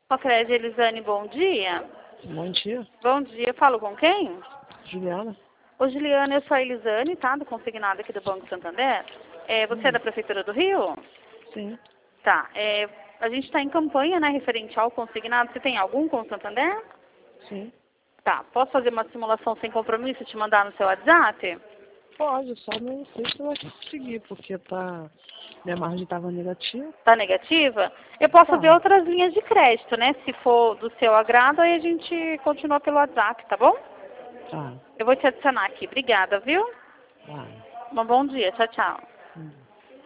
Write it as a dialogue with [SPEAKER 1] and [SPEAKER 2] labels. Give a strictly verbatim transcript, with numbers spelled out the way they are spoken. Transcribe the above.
[SPEAKER 1] Cofred Elisane, bom dia.
[SPEAKER 2] Bom dia.
[SPEAKER 1] Bom dia, eu falo com quem?
[SPEAKER 2] Juliana.
[SPEAKER 1] Ô Juliana, eu sou a Elisane, tá? Do consignado aqui do Banco Santander. É, você é
[SPEAKER 2] Hum.
[SPEAKER 1] da Prefeitura do Rio?
[SPEAKER 2] Sim.
[SPEAKER 1] Tá. É, a gente está em campanha, né, referente ao consignado. Você tem algum com o Santander?
[SPEAKER 2] Sim.
[SPEAKER 1] Tá. Posso fazer uma simulação sem compromisso e te mandar no seu WhatsApp?
[SPEAKER 2] Pode, só não sei se vai conseguir, porque tá... minha margem estava negativa.
[SPEAKER 1] Tá negativa? Eu posso
[SPEAKER 2] Tá.
[SPEAKER 1] ver outras linhas de crédito, né? Se for do seu agrado, aí a gente continua pelo WhatsApp, tá bom?
[SPEAKER 2] Tá.
[SPEAKER 1] Eu vou te adicionar aqui. Obrigada, viu?
[SPEAKER 2] Tá.
[SPEAKER 1] Um bom dia. Tchau, tchau.
[SPEAKER 2] Hum.